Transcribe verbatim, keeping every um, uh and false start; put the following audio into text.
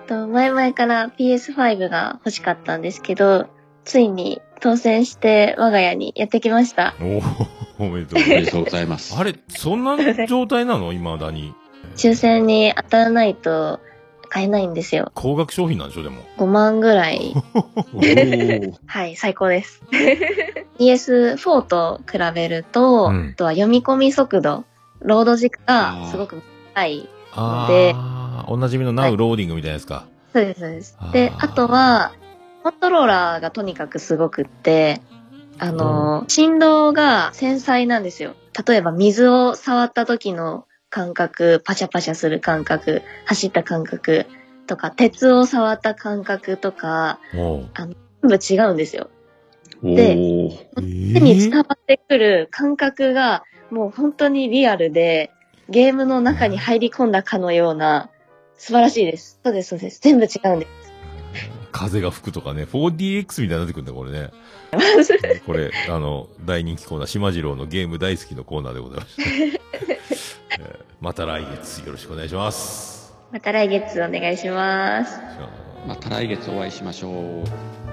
と、前々から ピーエスファイブ が欲しかったんですけど、ついに当選して我が家にやってきました。 おお、おめでとうおめでとうございます。 あれ、そんな状態なの未だに。 抽選に当たらないと買えないんですよ。 高額商品なんでしょ、でも。 ごまんぐらい。はい、最高です。ピーエスフォー と比べると、うん、あとは読み込み速度、ロード時間がすごく短いので、 ああ、おなじみの Now ローディングみたいなですか。 そうです、そうです。で、あとは、コントローラーがとにかくすごくって、あの、うん、振動が繊細なんですよ。例えば水を触った時の感覚、パシャパシャする感覚、走った感覚とか、鉄を触った感覚とか、あの全部違うんですよ。で、手に伝わってくる感覚がもう本当にリアルで、ゲームの中に入り込んだかのような、素晴らしいです。そうです、そうです。全部違うんです。 風が吹くとかね、フォーディーエックス みたいになってくるんだ、これね。これ、あの、大人気コーナー、島次郎のゲーム大好きのコーナーでございました。えー、また来月よろしくお願いします。 また来月お願いします。 また来月お会いしましょう。